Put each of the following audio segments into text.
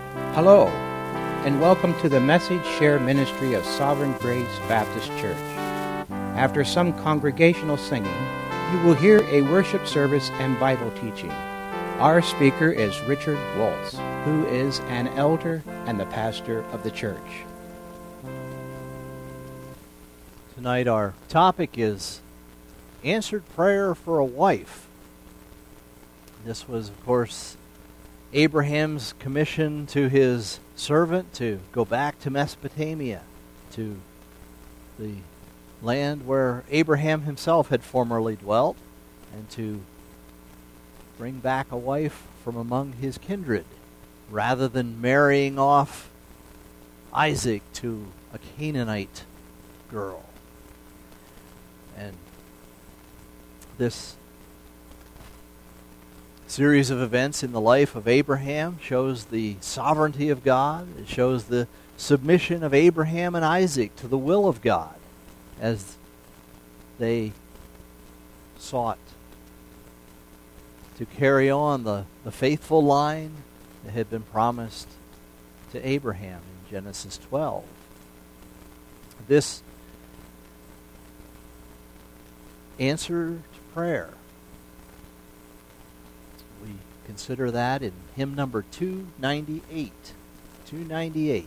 Hello, and welcome to the Message Share Ministry of Sovereign Grace Baptist Church. After some congregational singing, you will hear a worship service and Bible teaching. Our speaker is Richard Waltz, who is an elder and the pastor of the church. Tonight our topic is answered prayer for a wife. This was, of course, Abraham's commission to his servant to go back to Mesopotamia, to the land where Abraham himself had formerly dwelt, and to bring back a wife from among his kindred, rather than marrying off Isaac to a Canaanite girl. And this series of events in the life of Abraham shows the sovereignty of God. It shows the submission of Abraham and Isaac to the will of God as they sought to carry on the faithful line that had been promised to Abraham in Genesis 12. This answer to prayer, we consider that in hymn number 298. 298.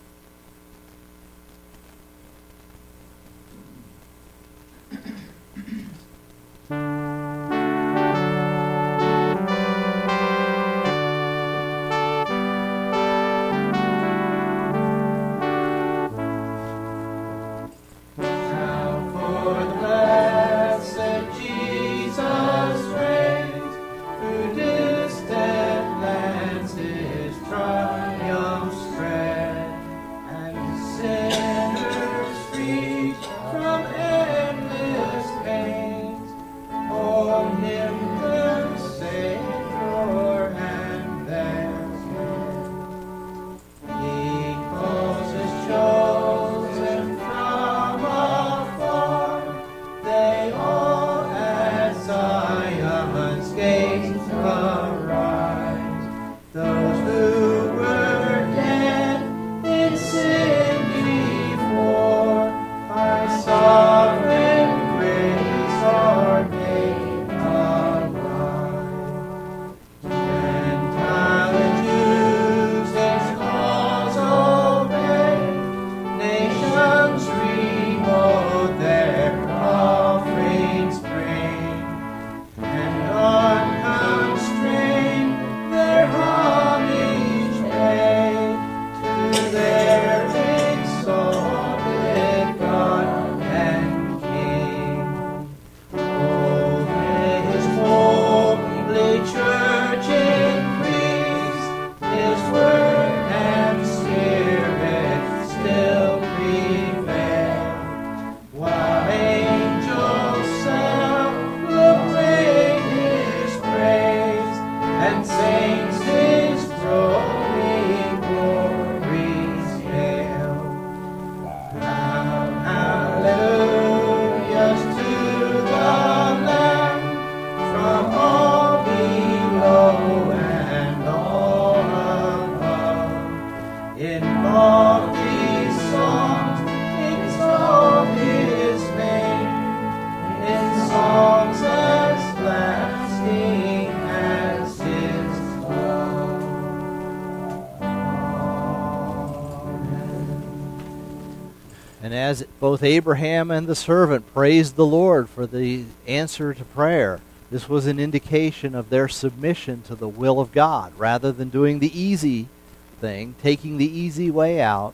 And as both Abraham and the servant praised the Lord for the answer to prayer, this was an indication of their submission to the will of God. Rather than doing the easy thing, taking the easy way out,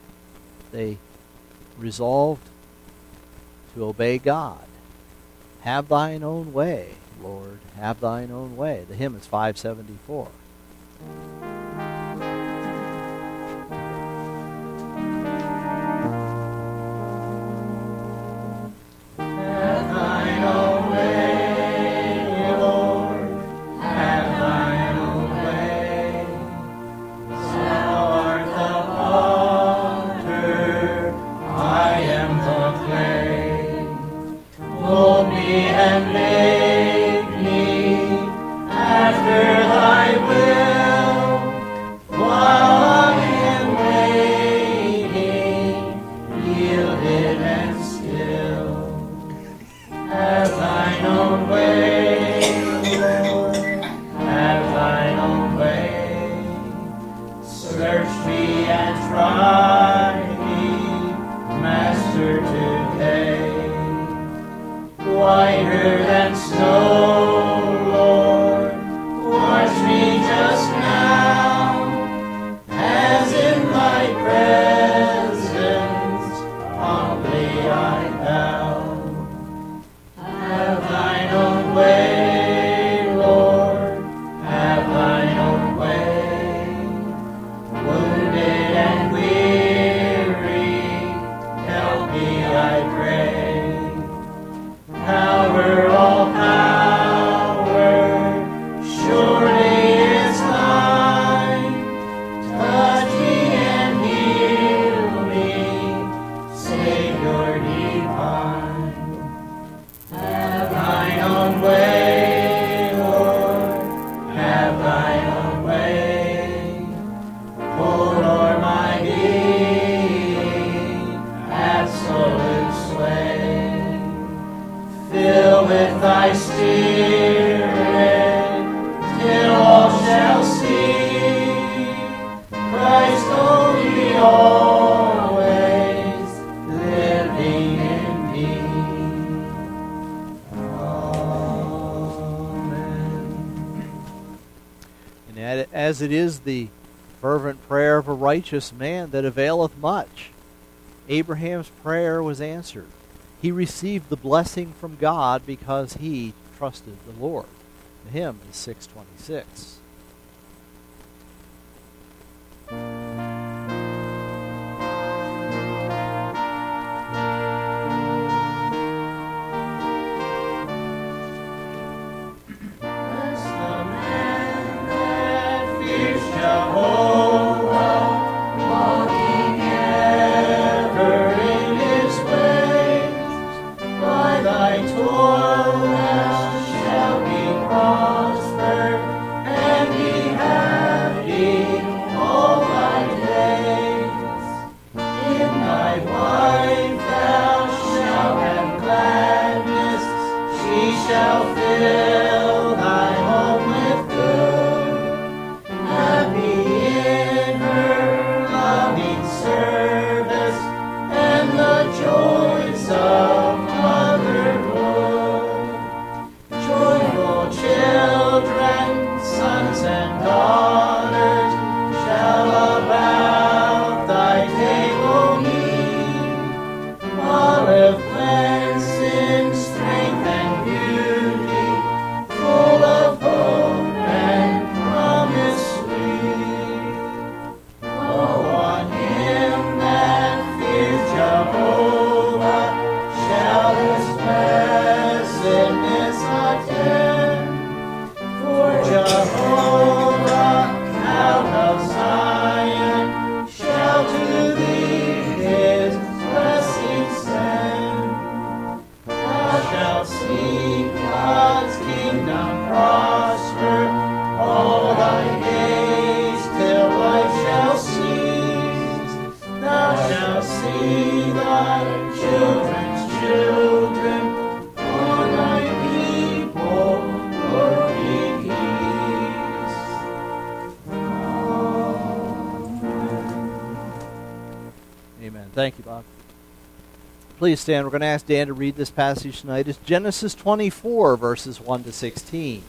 they resolved to obey God. Have thine own way, Lord, have thine own way. The hymn is 574. And make me after thy will. says, "It is the fervent prayer of a righteous man that availeth much." Abraham's prayer was answered. He received the blessing from God because he trusted the Lord. The hymn is 626. Thank you, Bob. Please stand. We're going to ask Dan to read this passage tonight. It's Genesis 24, verses 1 to 16.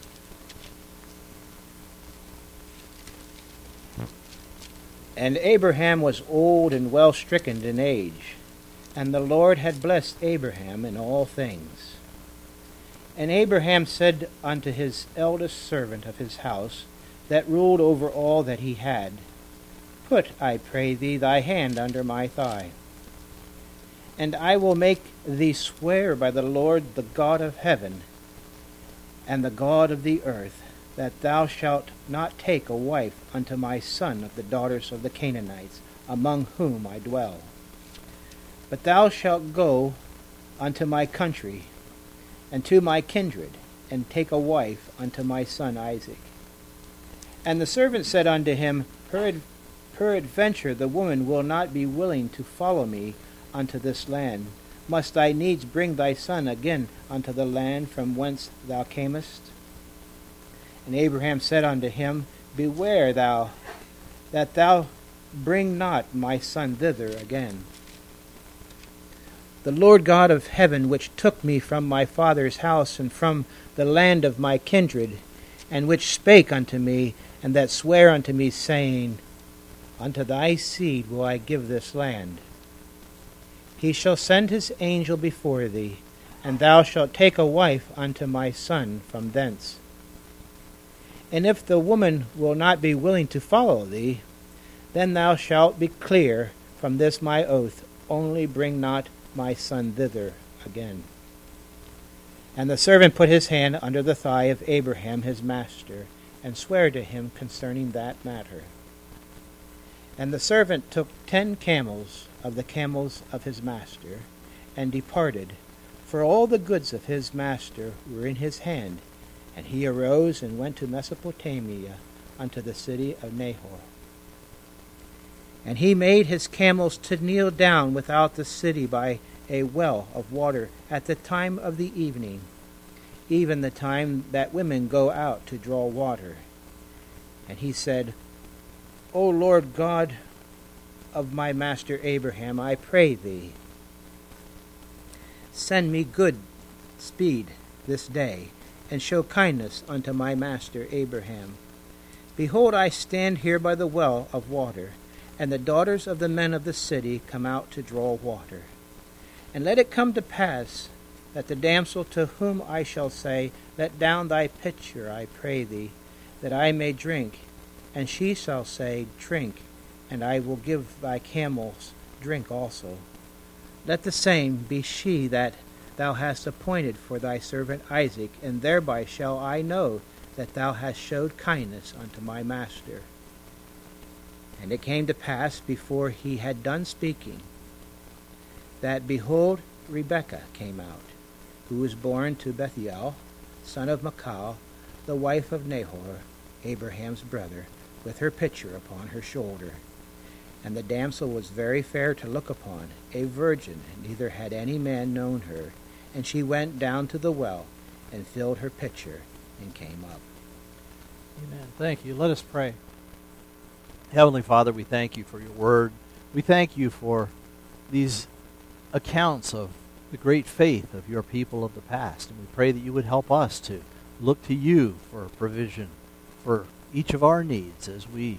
And Abraham was old and well stricken in age, and the Lord had blessed Abraham in all things. And Abraham said unto his eldest servant of his house, that ruled over all that he had, Put, I pray thee, thy hand under my thigh, and I will make thee swear by the Lord, the God of heaven, and the God of the earth, that thou shalt not take a wife unto my son of the daughters of the Canaanites, among whom I dwell. But thou shalt go unto my country, and to my kindred, and take a wife unto my son Isaac. And the servant said unto him, Peradventure the woman will not be willing to follow me unto this land. Must I needs bring thy son again unto the land from whence thou camest? And Abraham said unto him, Beware thou, that thou bring not my son thither again. The Lord God of heaven, which took me from my father's house and from the land of my kindred, and which spake unto me, and that sware unto me, saying, Unto thy seed will I give this land. He shall send his angel before thee, and thou shalt take a wife unto my son from thence. And if the woman will not be willing to follow thee, then thou shalt be clear from this my oath, only bring not my son thither again. And the servant put his hand under the thigh of Abraham his master, and sware to him concerning that matter. And the servant took 10 camels of the camels of his master, and departed, for all the goods of his master were in his hand. And he arose and went to Mesopotamia, unto the city of Nahor. And he made his camels to kneel down without the city by a well of water at the time of the evening, even the time that women go out to draw water. And he said, O Lord God of my master Abraham, I pray thee, send me good speed this day, and show kindness unto my master Abraham. Behold, I stand here by the well of water, and the daughters of the men of the city come out to draw water. And let it come to pass that the damsel to whom I shall say, Let down thy pitcher, I pray thee, that I may drink, and she shall say, Drink, and I will give thy camels drink also. Let the same be she that thou hast appointed for thy servant Isaac, and thereby shall I know that thou hast showed kindness unto my master. And it came to pass, before he had done speaking, that, behold, Rebekah came out, who was born to Bethuel, son of Michal, the wife of Nahor, Abraham's brother, with her pitcher upon her shoulder. And the damsel was very fair to look upon, a virgin, and neither had any man known her. And she went down to the well, and filled her pitcher, and came up. Amen. Thank you. Let us pray. Heavenly Father, we thank you for your word. We thank you for these accounts of the great faith of your people of the past. And we pray that you would help us to look to you for provision for each of our needs as we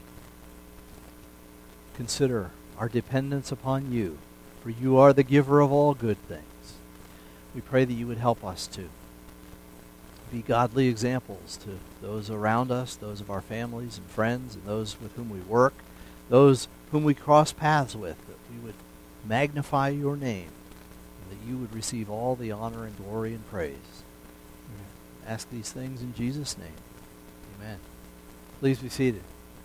consider our dependence upon you. For you are the giver of all good things. We pray that you would help us to be godly examples to those around us, those of our families and friends, and those with whom we work, those whom we cross paths with, that we would magnify your name, and that you would receive all the honor and glory and praise. We ask these things in Jesus' name. Amen. Please be seated.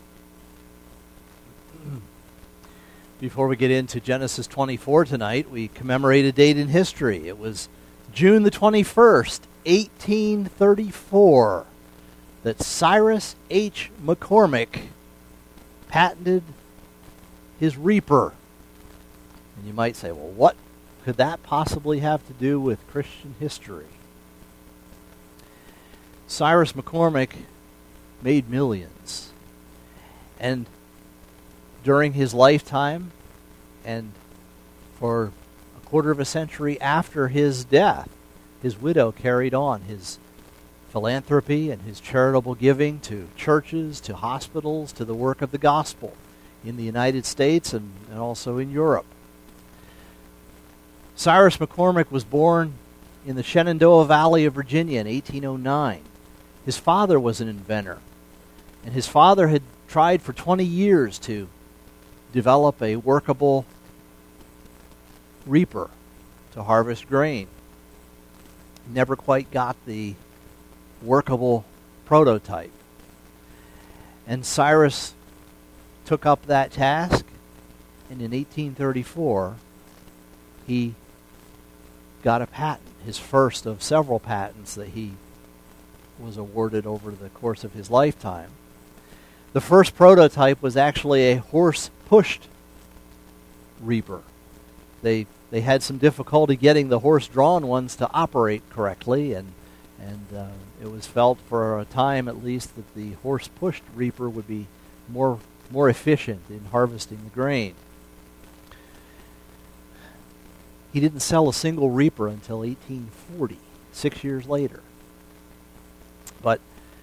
Before we get into Genesis 24 tonight, we commemorate a date in history. It was June the 21st, 1834, that Cyrus H. McCormick patented his reaper. And you might say, well, what could that possibly have to do with Christian history? Cyrus McCormick made millions. And during his lifetime, and for a quarter of a century after his death, his widow carried on his philanthropy and his charitable giving to churches, to hospitals, to the work of the gospel in the United States and also in Europe. Cyrus McCormick was born in the Shenandoah Valley of Virginia in 1809. His father was an inventor, and his father had tried for 20 years to develop a workable reaper to harvest grain. Never quite got the workable prototype. And Cyrus took up that task, and in 1834 he got a patent, his first of several patents that he was awarded over the course of his lifetime. The first prototype was actually a horse-pushed reaper. They had some difficulty getting the horse-drawn ones to operate correctly, and it was felt for a time at least that the horse-pushed reaper would be more efficient in harvesting the grain. He didn't sell a single reaper until 1840, 6 years later. But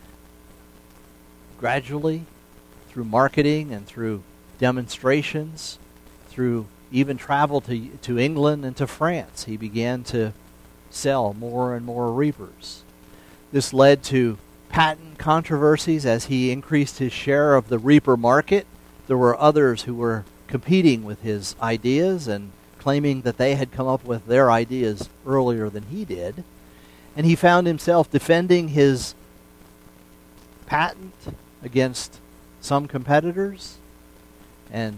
gradually, through marketing and through demonstrations, through even travel to England and to France, he began to sell more and more reapers. This led to patent controversies as he increased his share of the reaper market. There were others who were competing with his ideas and claiming that they had come up with their ideas earlier than he did. And he found himself defending his patent against some competitors and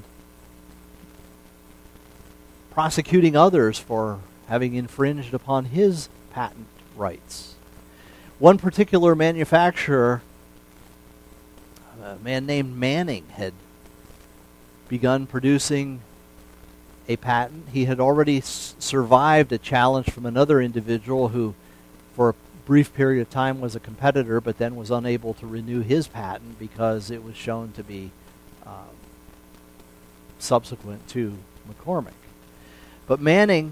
prosecuting others for having infringed upon his patent rights. One particular manufacturer, a man named Manning, had begun producing a patent. He had already survived a challenge from another individual who, for a brief period of time, was a competitor, but then was unable to renew his patent because it was shown to be subsequent to McCormick. But Manning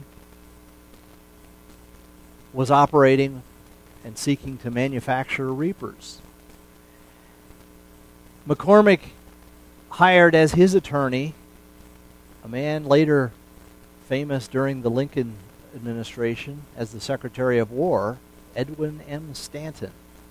was operating and seeking to manufacture reapers. McCormick hired as his attorney a man later famous during the Lincoln administration as the Secretary of War, Edwin M. Stanton.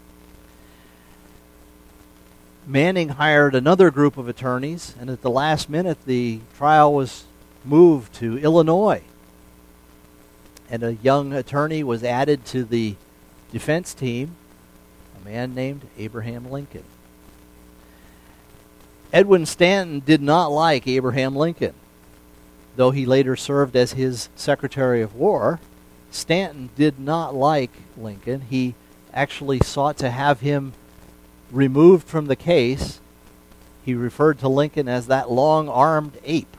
Manning hired another group of attorneys, and at the last minute the trial was moved to Illinois. And a young attorney was added to the defense team, a man named Abraham Lincoln. Edwin Stanton did not like Abraham Lincoln. Though he later served as his Secretary of War, Stanton did not like Lincoln. He actually sought to have him removed from the case. He referred to Lincoln as that long-armed ape.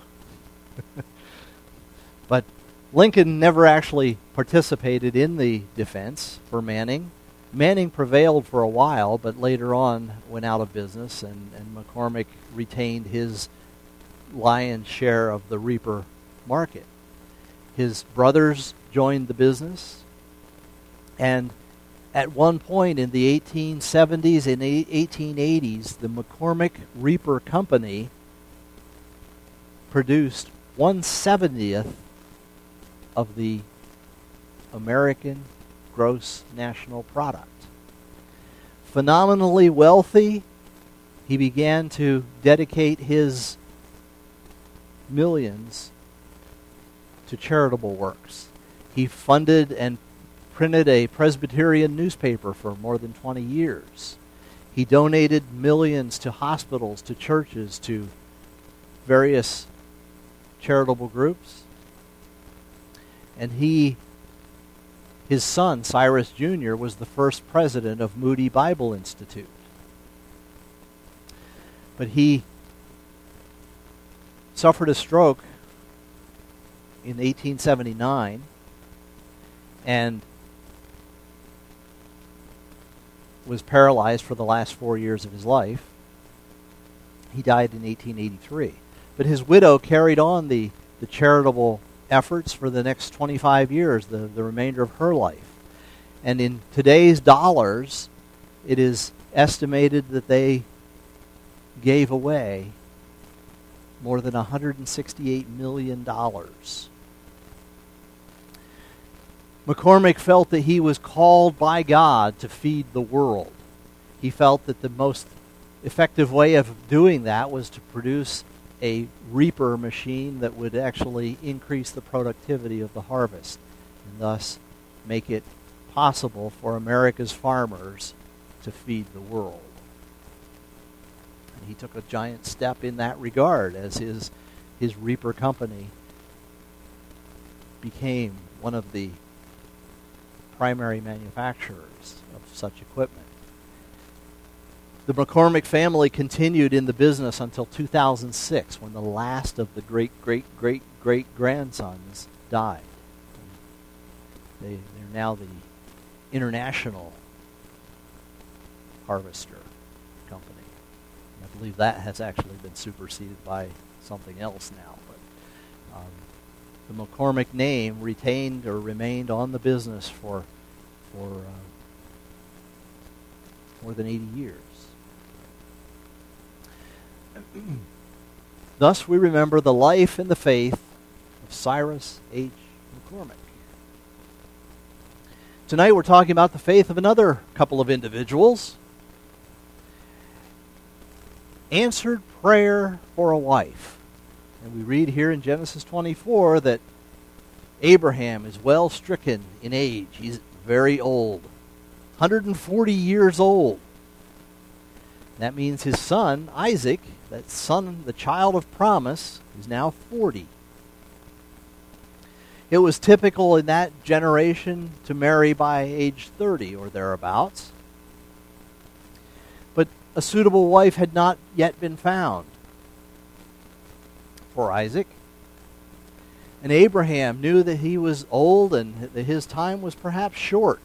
But Lincoln never actually participated in the defense for Manning. Manning prevailed for a while, but later on went out of business, and McCormick retained his lion's share of the reaper market. His brothers joined the business, and at one point in the 1870s and 1880s, the McCormick Reaper Company produced 1/70th of the American gross national product. Phenomenally wealthy, he began to dedicate his millions to charitable works. He funded and printed a Presbyterian newspaper for more than 20 years. He donated millions to hospitals, to churches, to various charitable groups. And his son, Cyrus Jr., was the first president of Moody Bible Institute. But he suffered a stroke in 1879 and was paralyzed for the last 4 years of his life. He died in 1883. But his widow carried on the charitable efforts for the next 25 years, the remainder of her life. And in today's dollars, it is estimated that they gave away more than $168 million. McCormick felt that he was called by God to feed the world. He felt that the most effective way of doing that was to produce a reaper machine that would actually increase the productivity of the harvest and thus make it possible for America's farmers to feed the world. And he took a giant step in that regard as his reaper company became one of the primary manufacturers of such equipment. The McCormick family continued in the business until 2006, when the last of the great-great-great-great-grandsons died. They're now the international harvester company. And I believe that has actually been superseded by something else now. But the McCormick name retained or remained on the business for more than 80 years. Thus, we remember the life and the faith of Cyrus H. McCormick. Tonight we're talking about the faith of another couple of individuals. Answered prayer for a wife. And we read here in Genesis 24 that Abraham is well stricken in age. He's very old. 140 years old. That means his son, Isaac, that son, the child of promise, is now 40. It was typical in that generation to marry by age 30 or thereabouts. But a suitable wife had not yet been found for Isaac. And Abraham knew that he was old and that his time was perhaps short.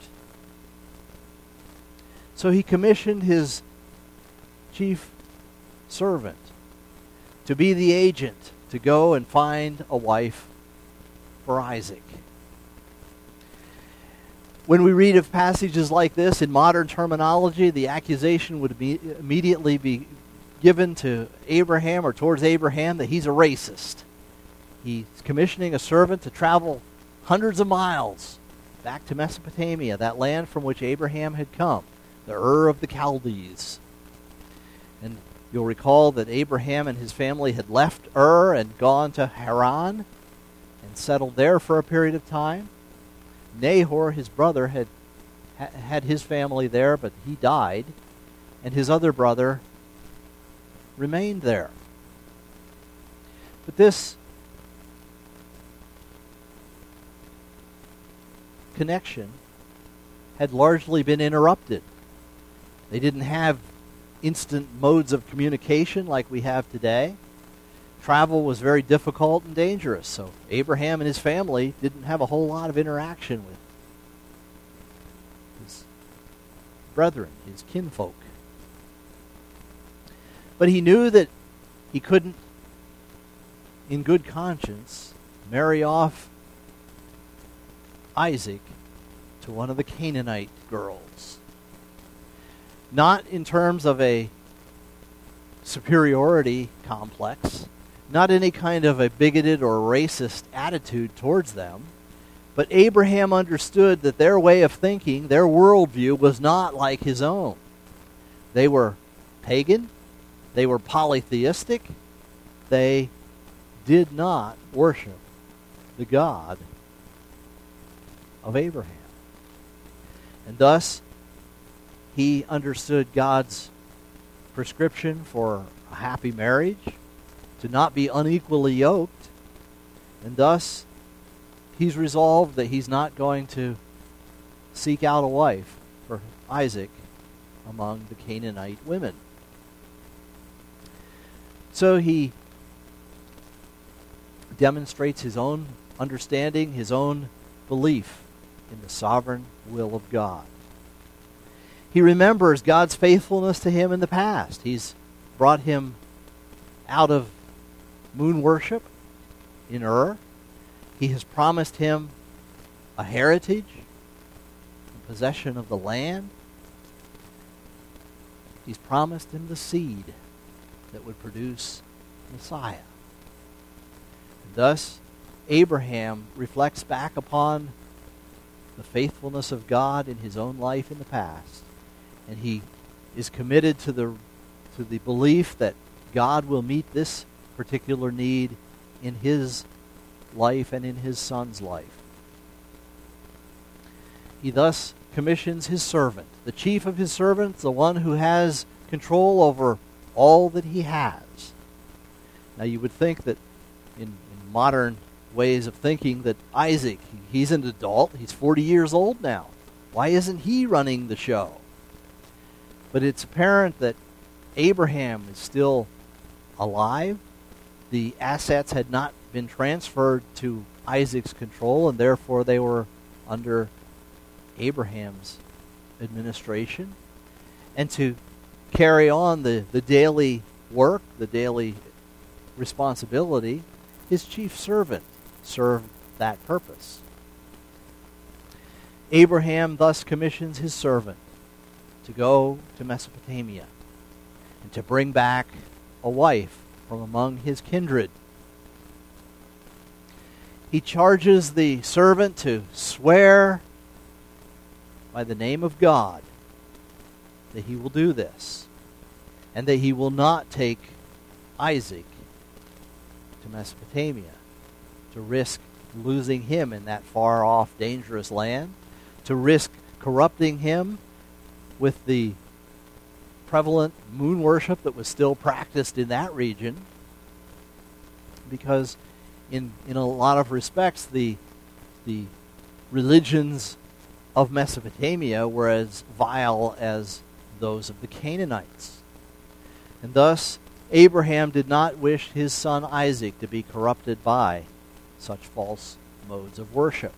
So he commissioned his chief servant to be the agent to go and find a wife for Isaac. When we read of passages like this in modern terminology, the accusation would immediately be given to Abraham or towards Abraham that he's a racist. He's commissioning a servant to travel hundreds of miles back to Mesopotamia, that land from which Abraham had come, the Ur of the Chaldees. And you'll recall that Abraham and his family had left Ur and gone to Haran and settled there for a period of time. Nahor, his brother, had his family there, but he died, and his other brother remained there. But this connection had largely been interrupted. They didn't have instant modes of communication like we have today. Travel was very difficult and dangerous, so Abraham and his family didn't have a whole lot of interaction with his brethren, his kinfolk. But he knew that he couldn't, in good conscience, marry off Isaac to one of the Canaanite girls. Not in terms of a superiority complex, not any kind of a bigoted or racist attitude towards them, but Abraham understood that their way of thinking, their worldview, was not like his own. They were pagan, they were polytheistic, they did not worship the God of Abraham. And thus, he understood God's prescription for a happy marriage, to not be unequally yoked, and thus he's resolved that he's not going to seek out a wife for Isaac among the Canaanite women. So he demonstrates his own understanding, his own belief in the sovereign will of God. He remembers God's faithfulness to him in the past. He's brought him out of moon worship in Ur. He has promised him a heritage, a possession of the land. He's promised him the seed that would produce Messiah. And thus, Abraham reflects back upon the faithfulness of God in his own life in the past, and he is committed to the belief that God will meet this particular need in his life and in his son's life. He thus commissions his servant, the chief of his servants, the one who has control over all that he has. Now you would think that in modern ways of thinking that Isaac, he's an adult, he's 40 years old now. Why isn't he running the show? But it's apparent that Abraham is still alive. The assets had not been transferred to Isaac's control, and therefore they were under Abraham's administration. And to carry on the daily work, the daily responsibility, his chief servant served that purpose. Abraham thus commissions his servant to go to Mesopotamia and to bring back a wife from among his kindred. He charges the servant to swear by the name of God that he will do this, and that he will not take Isaac to Mesopotamia to risk losing him in that far-off, dangerous land, to risk corrupting him with the prevalent moon worship that was still practiced in that region, because in a lot of respects the religions of Mesopotamia were as vile as those of the Canaanites. And thus Abraham did not wish his son Isaac to be corrupted by such false modes of worship.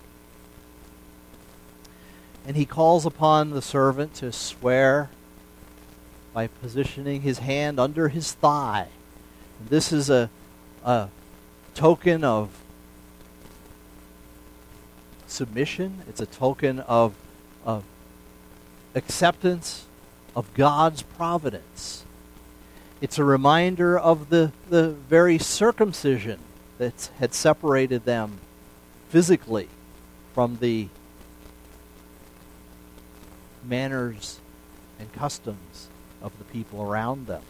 And he calls upon the servant to swear by positioning his hand under his thigh. And this is a token of submission. It's a token of acceptance of God's providence. It's a reminder of the very circumcision that had separated them physically from the manners and customs of the people around them.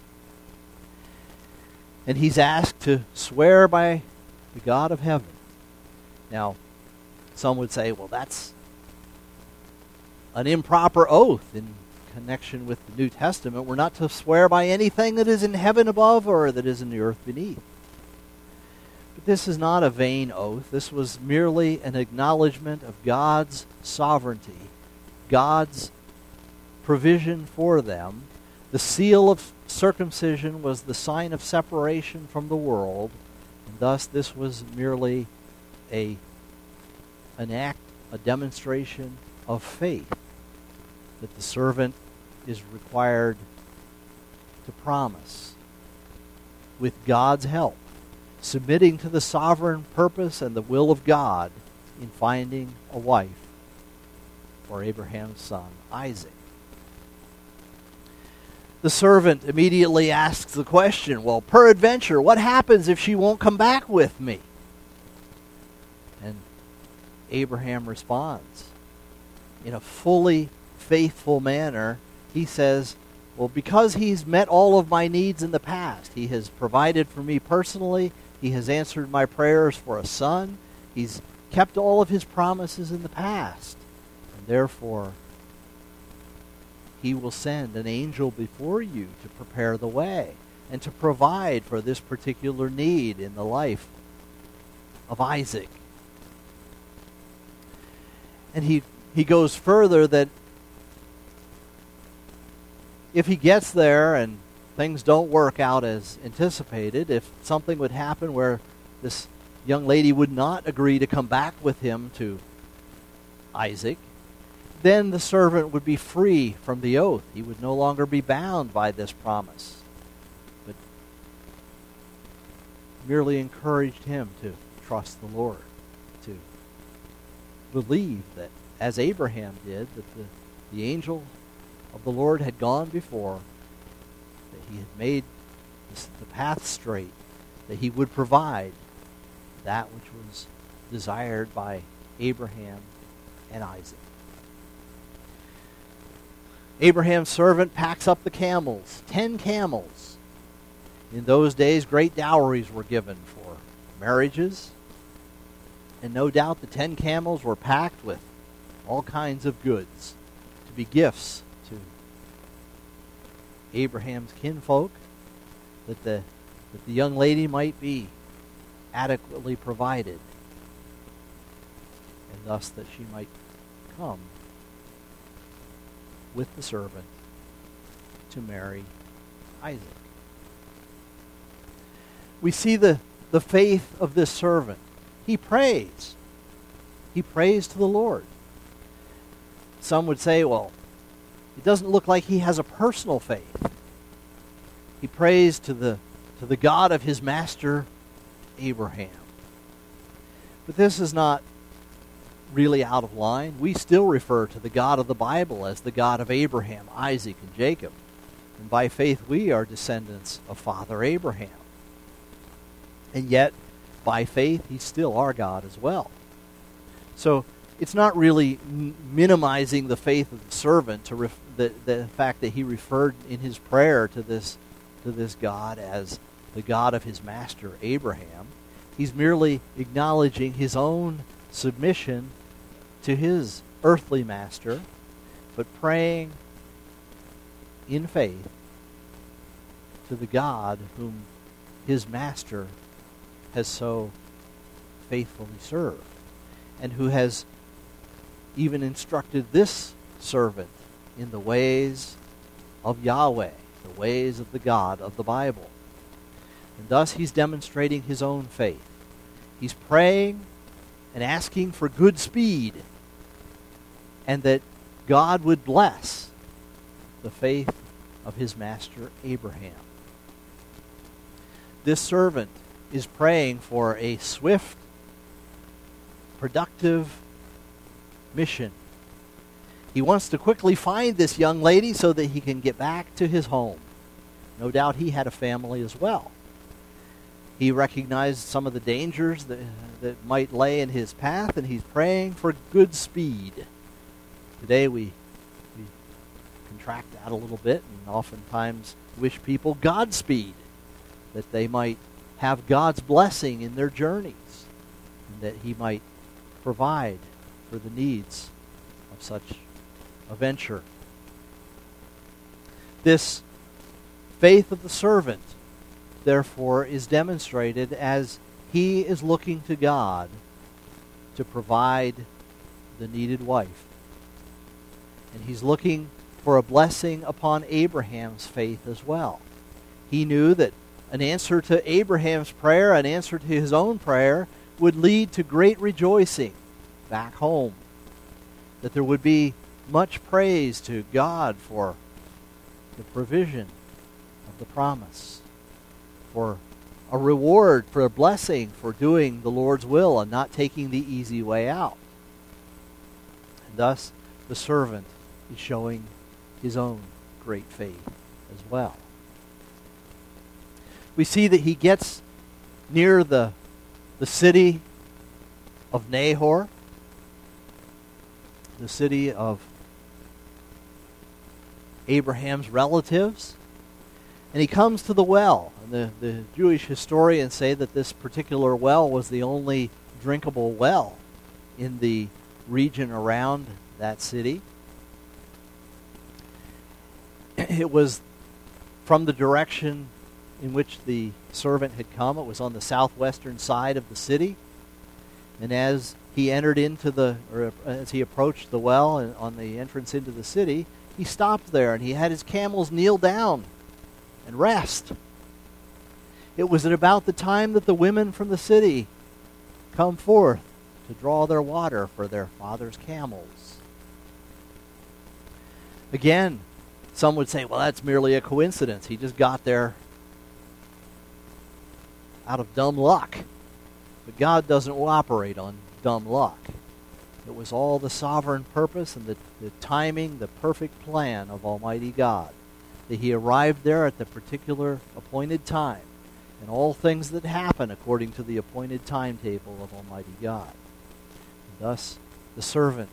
And he's asked to swear by the God of heaven. Now, some would say, well, that's an improper oath in connection with the New Testament. We're not to swear by anything that is in heaven above or that is in the earth beneath. But this is not a vain oath. This was merely an acknowledgement of God's sovereignty, God's provision for them. The seal of circumcision was the sign of separation from the world, and thus this was merely an act, a demonstration of faith that the servant is required to promise with God's help, submitting to the sovereign purpose and the will of God in finding a wife for Abraham's son, Isaac. The servant immediately asks the question, well, peradventure, what happens if she won't come back with me? And Abraham responds in a fully faithful manner. He says, well, because he's met all of my needs in the past, he has provided for me personally, he has answered my prayers for a son, he's kept all of his promises in the past, and therefore he will send an angel before you to prepare the way and to provide for this particular need in the life of Isaac. And he goes further that if he gets there and things don't work out as anticipated, if something would happen where this young lady would not agree to come back with him to Isaac, then the servant would be free from the oath. He would no longer be bound by this promise, but merely encouraged him to trust the Lord, to believe that, as Abraham did, that the angel of the Lord had gone before, that he had made the path straight, that he would provide that which was desired by Abraham and Isaac. Abraham's servant packs up the camels, 10 camels. In those days, great dowries were given for marriages, and no doubt the 10 camels were packed with all kinds of goods to be gifts to Abraham's kinfolk, that the young lady might be adequately provided, and thus that she might come with the servant to marry Isaac. We see the faith of this servant. He prays. He prays to the Lord. Some would say, well, it doesn't look like he has a personal faith. He prays to the God of his master, Abraham. But this is not really out of line. We still refer to the God of the Bible as the God of Abraham, Isaac, and Jacob. And by faith we are descendants of Father Abraham. And yet, by faith, he's still our God as well. So, it's not really minimizing the faith of the servant, to the fact that he referred in his prayer to this God as the God of his master, Abraham. He's merely acknowledging his own submission to his earthly master, but praying in faith to the God whom his master has so faithfully served, and who has even instructed this servant in the ways of Yahweh, the ways of the God of the Bible. And thus he's demonstrating his own faith. He's praying and asking for good speed, and that God would bless the faith of his master Abraham. This servant is praying for a swift, productive mission. He wants to quickly find this young lady so that he can get back to his home, No doubt he had a family as well. He recognized some of the dangers that might lay in his path, and he's praying for good speed. Today we contract that a little bit and oftentimes wish people Godspeed, that they might have God's blessing in their journeys, and that he might provide for the needs of such a venture. This faith of the servant, therefore, is demonstrated as he is looking to God to provide the needed wife. And he's looking for a blessing upon Abraham's faith as well. He knew that an answer to Abraham's prayer, an answer to his own prayer, would lead to great rejoicing back home. That there would be much praise to God for the provision of the promise, for a reward, for a blessing for doing the Lord's will and not taking the easy way out. And thus, the servant is showing his own great faith as well. We see that he gets near the city of Nahor, the city of Abraham's relatives, and he comes to the well. And the Jewish historians say that this particular well was the only drinkable well in the region around that city. It was from the direction in which the servant had come. It was on the southwestern side of the city. And as he entered as he approached the well and on the entrance into the city, he stopped there and he had his camels kneel down and rest. It was at about the time that the women from the city come forth to draw their water for their father's camels. Again, some would say, well, that's merely a coincidence. He just got there out of dumb luck. But God doesn't operate on dumb luck. It was all the sovereign purpose and the timing, the perfect plan of Almighty God, that he arrived there at the particular appointed time, and all things that happen according to the appointed timetable of Almighty God. And thus, the servant,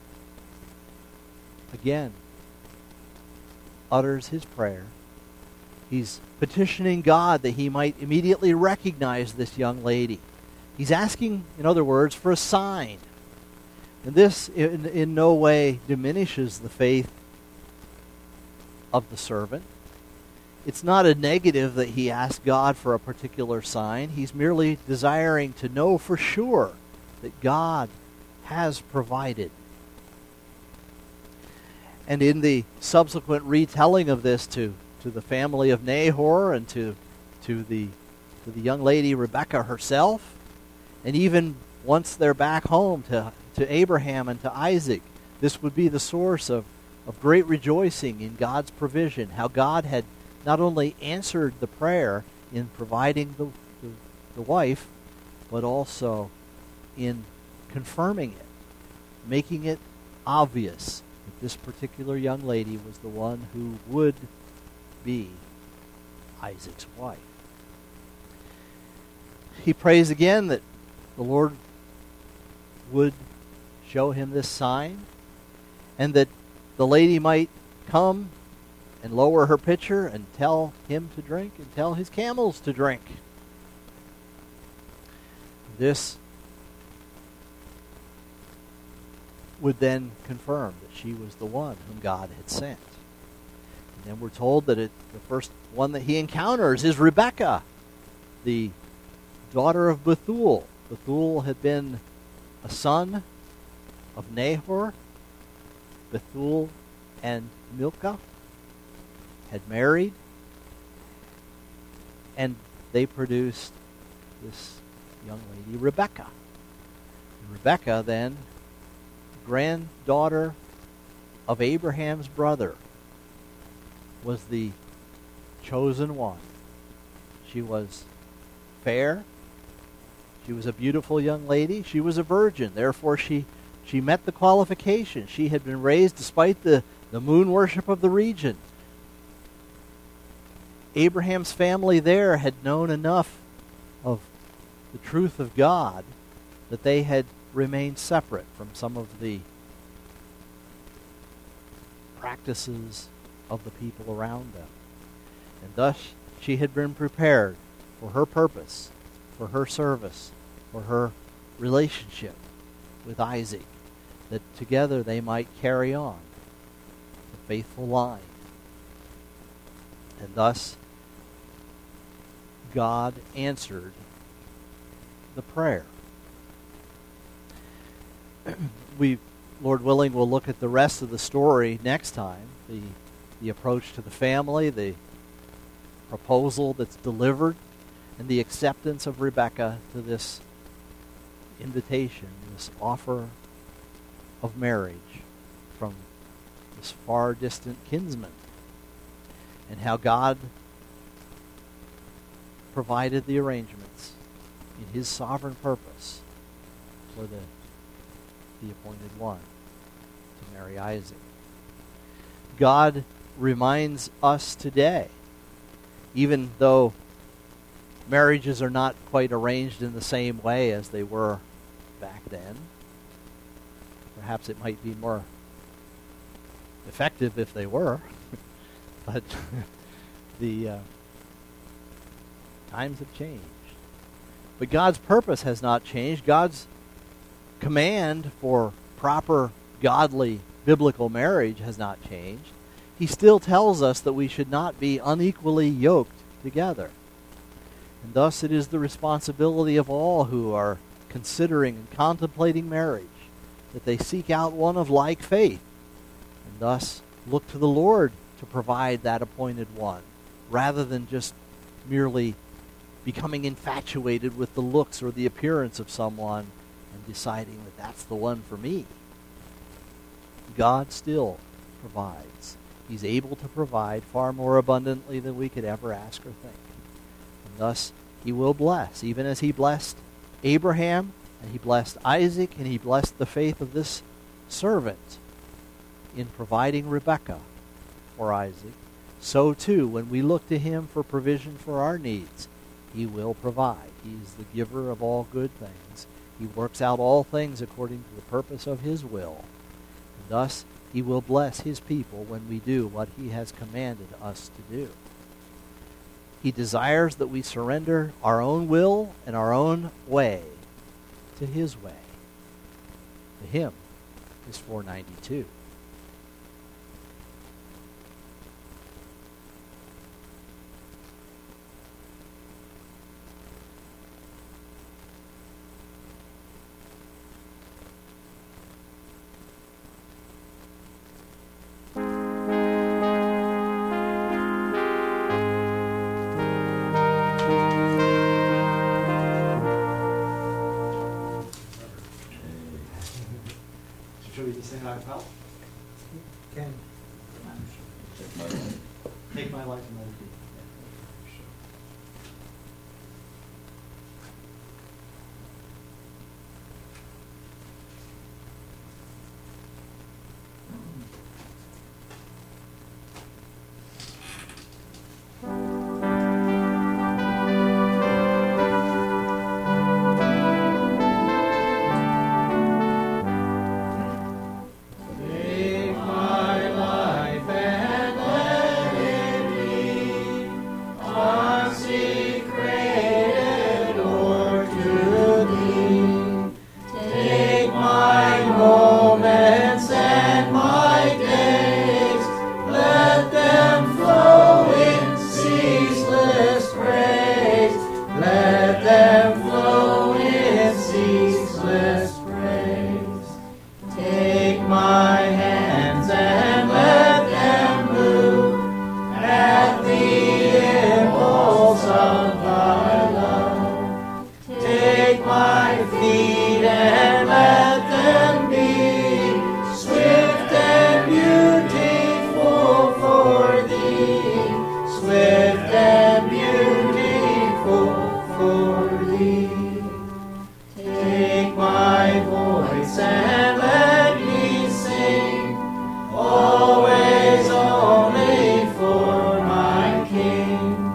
again, utters his prayer. He's petitioning God that he might immediately recognize this young lady. He's asking, in other words, for a sign. And this in no way diminishes the faith of the servant. It's not a negative that he asks God for a particular sign. He's merely desiring to know for sure that God has provided. And in the subsequent retelling of this to the family of Nahor and to the young lady Rebekah herself, and even once they're back home to Abraham and to Isaac, this would be the source of great rejoicing in God's provision, how God had not only answered the prayer in providing the wife, but also in confirming it, making it obvious that this particular young lady was the one who would be Isaac's wife. He prays again that the Lord would show him this sign, and that the lady might come and lower her pitcher and tell him to drink and tell his camels to drink. This would then confirm that she was the one whom God had sent. And then we're told that the first one that he encounters is Rebekah, the daughter of Bethuel. Bethuel had been a son of Nahor. Bethuel and Milcah had married, and they produced this young lady, Rebekah. And Rebekah, then, granddaughter of Abraham's brother, was the chosen one. She was fair. She was a beautiful young lady. She was a virgin. Therefore, she met the qualification. She had been raised despite the moon worship of the region. Abraham's family there had known enough of the truth of God that they had remained separate from some of the practices of the people around them. And thus she had been prepared for her purpose, for her service, for her relationship with Isaac, that together they might carry on the faithful line. And thus God answered the prayer. We, Lord willing, will look at the rest of the story next time. The approach to the family, the proposal that's delivered, and the acceptance of Rebekah to this invitation, this offer of marriage from this far distant kinsman, and how God provided the arrangements in his sovereign purpose for the appointed one to marry Isaac. God reminds us today, even though marriages are not quite arranged in the same way as they were back then, perhaps it might be more effective if they were, but the times have changed. But God's purpose has not changed. God's command for proper, godly, biblical marriage has not changed. He still tells us that we should not be unequally yoked together. And thus it is the responsibility of all who are considering and contemplating marriage that they seek out one of like faith, and thus look to the Lord to provide that appointed one, rather than just merely becoming infatuated with the looks or the appearance of someone and deciding that that's the one for me. God still provides. He's able to provide far more abundantly than we could ever ask or think. And thus, he will bless, even as he blessed Abraham, and he blessed Isaac, and he blessed the faith of this servant in providing Rebekah for Isaac. So too, when we look to him for provision for our needs, he will provide. He is the giver of all good things. He works out all things according to the purpose of his will. And thus, he will bless his people when we do what he has commanded us to do. He desires that we surrender our own will and our own way to his way. The hymn is 492. Should we just sing out well? Can Take my life and let it be. Always only for my King.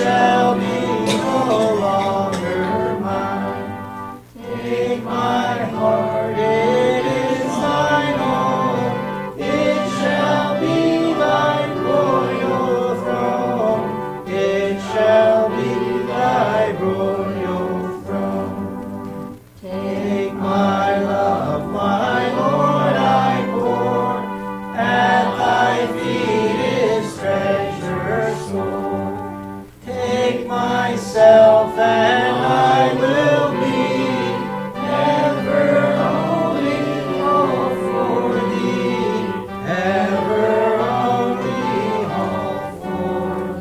shall be no longer mine. Take my heart, it is thine own. It shall be thy royal throne. It shall be thy royal throne. Take my love, my Lord, I pour at thy feet is treasure store. Take myself and I will be ever only all for thee, ever only all for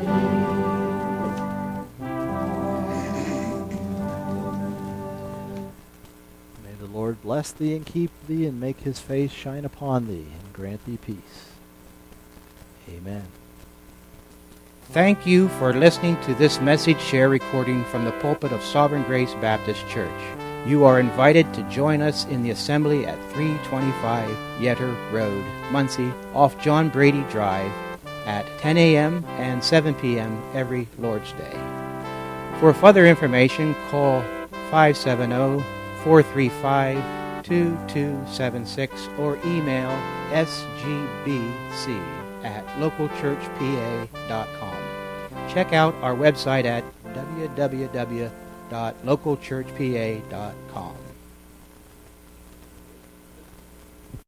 thee. May the Lord bless thee and keep thee and make his face shine upon thee and grant thee peace. Amen. Thank you for listening to this message share recording from the pulpit of Sovereign Grace Baptist Church. You are invited to join us in the assembly at 325 Yetter Road, Muncie, off John Brady Drive at 10 a.m. and 7 p.m. every Lord's Day. For further information, call 570-435-2276 or email sgbc@localchurchpa.com. Check out our website at www.localchurchpa.com.